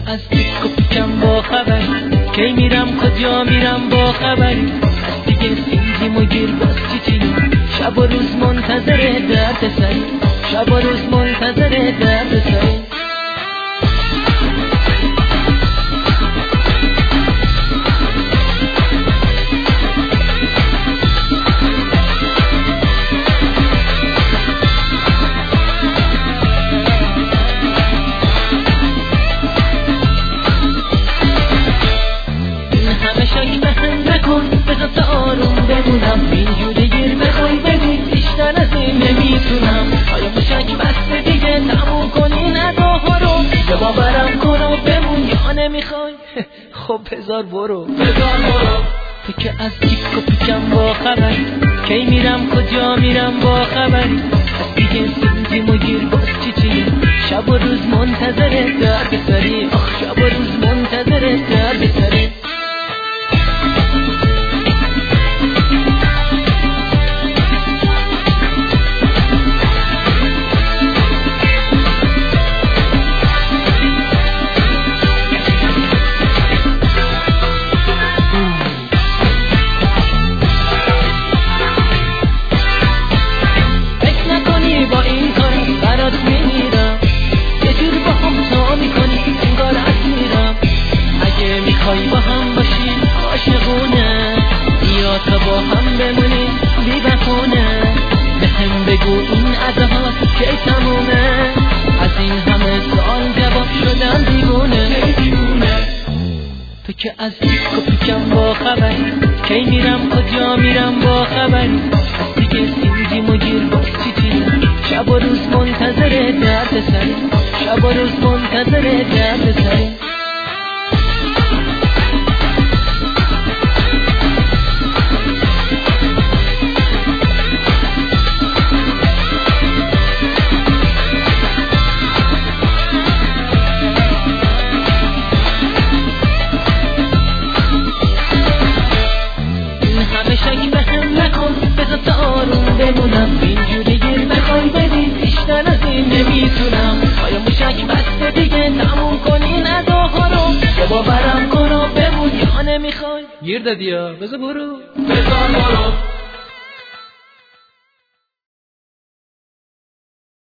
از تیک و پیکم با خبر، کی میرم کجا میرم با خبر. از دیگه سینجیم و گیر باز چیچیم، شب و روز منتظر درد سر، شب و روز منتظر درد سر. بذار آروم بمونم، اینجوری گیر بخوای بدی بیشتر از این نمیتونم. آیا موشک بسته دیگه تموم کنی نداها رو، یا باورم کن و بمون یا نمیخوای؟ خب بذار برو، بذار برو. تو که از تیک و پیکم با خبر، کی میرم کجا میرم با خبر. از دیگه سینجیم و گیر باز چیچیم، شب و روز منتظر درد سری، آخ شب و روز منتظر درد سری. میخوای با هم باشیم عاشقونه، یا تا با هم بمونیم بی بهونه. به هم بگو این اداها کی تمومه، از این همه سال جواب شدم دیوونه. تو که از تیک و پیکم با خبر، کی میرم کجا میرم با خبر. از دیگه سینجیم و گیر باز چیچیم، شب و روز منتظر درد سر، شب و روز منتظر درد سر. بذار آروم بمونم، اینجوری گیر بخوای بدی بیشتر از این نمیتونم. آیا موشک بسته دیگه تموم کنی نداها رو، یا باورم کن و بمون یا نمیخوای؟ گیر دادی یا بذار برو، بذار برو.